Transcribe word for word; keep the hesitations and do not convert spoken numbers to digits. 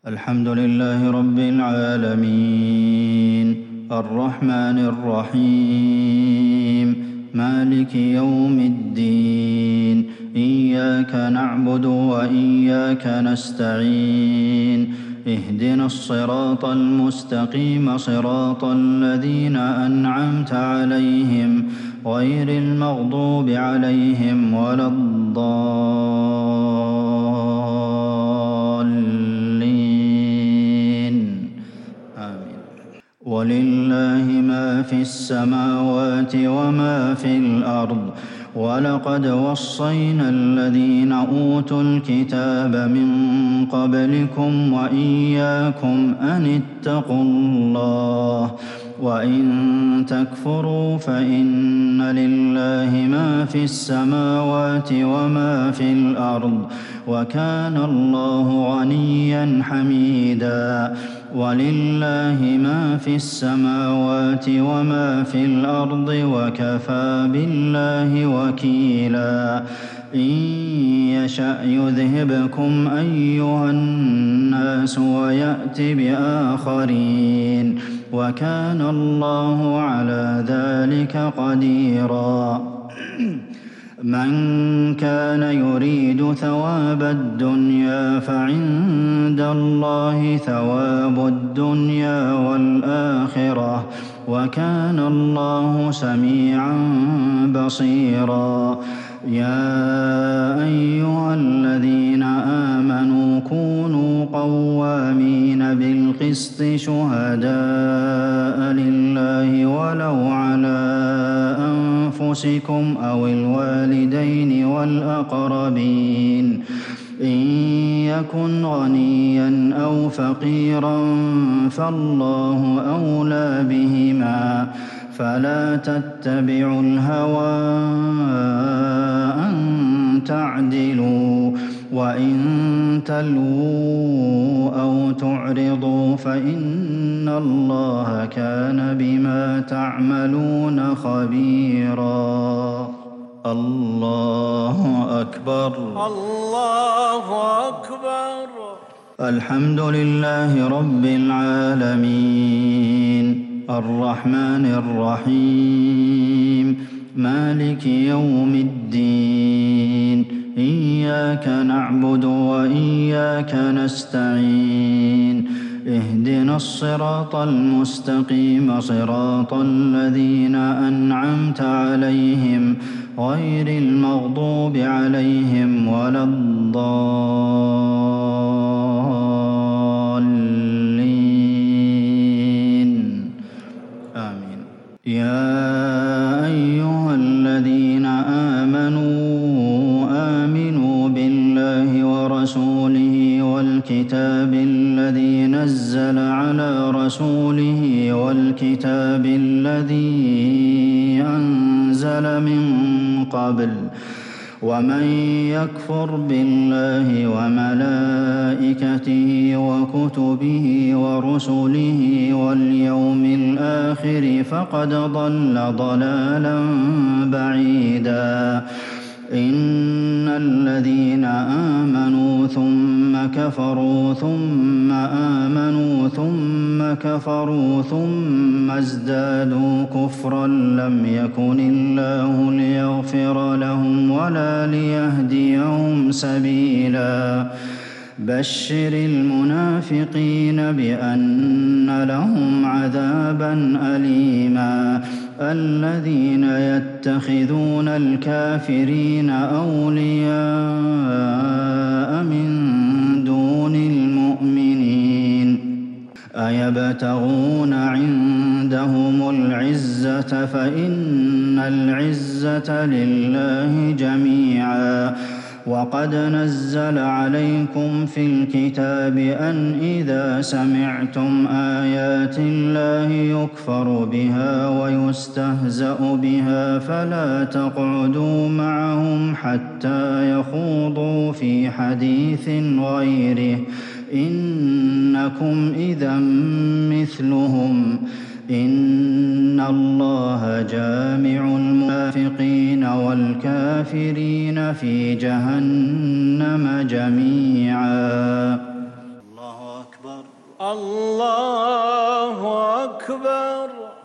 الحمد لله رب العالمين الرحمن الرحيم مالك يوم الدين إياك نعبد وإياك نستعين اهدنا الصراط المستقيم صراط الذين أنعمت عليهم غير المغضوب عليهم ولا الضالين آمين. ولله ما في السماوات وما في الأرض ولقد وصينا الذين أوتوا الكتاب من قبلكم وإياكم أن اتقوا الله وإن تكفروا فإن لله ما في السماوات وما في الأرض وكان الله غنيا حميدا. ولله ما في السماوات وما في الأرض وكفى بالله وكيلا. إن يشأ يذهبكم أيها الناس ويأت بآخرين وكان الله على ذلك قديرا. من كان يريد ثواب الدنيا فعند الله ثواب الدنيا والآخرة وكان الله سميعا بصيرا. يا أيها الذين آمنوا كونوا قوامين بالقسط شهداء لله ولو على أنفسكم أو الوالدين والأقربين إن يكن غنيا أو فقيرا فالله أولى بهما فلا تتبعوا الهوى أن تعدلوا وإن تلووا أو تعرضوا فإن الله كان بما تعملون خبيرا. الله أكبر. الله أكبر. الحمد لله رب العالمين الرحمن الرحيم مالك يوم الدين إياك نعبد وإياك نستعين اهدنا الصراط المستقيم صراط الذين أنعمت عليهم غير المغضوب عليهم ولا الضالين آمين. يا أيها الذين آمنوا آمنوا بالله ورسوله والكتاب الذي نزل على رسوله والكتاب الذي أنزل من قبل ومن يكفر بالله وملائكته وكتبه ورسله واليوم الآخر فقد ضل ضلالا بعيدا. إن الذين آمنوا ثم كفروا ثم آمنوا ثم كفروا ثم ازدادوا كفرا لم يكن الله ليغفر لهم ولا ليهديهم سبيلا. بشر المنافقين بأن لهم عذابا أليما. الذين يتخذون الكافرين أولياء من دون المؤمنين أيبتغون عندهم العزة فإن العزة لله جميعا. وقد نزل عليكم في الكتاب أن إذا سمعتم آيات الله يكفر بها ويستهزأ بها فلا تقعدوا معهم حتى يخوضوا في حديث غيره إنكم إذا مثلهم. إن الله جامع المنافقين والكافرين في جهنم جميعا. الله أكبر. الله أكبر.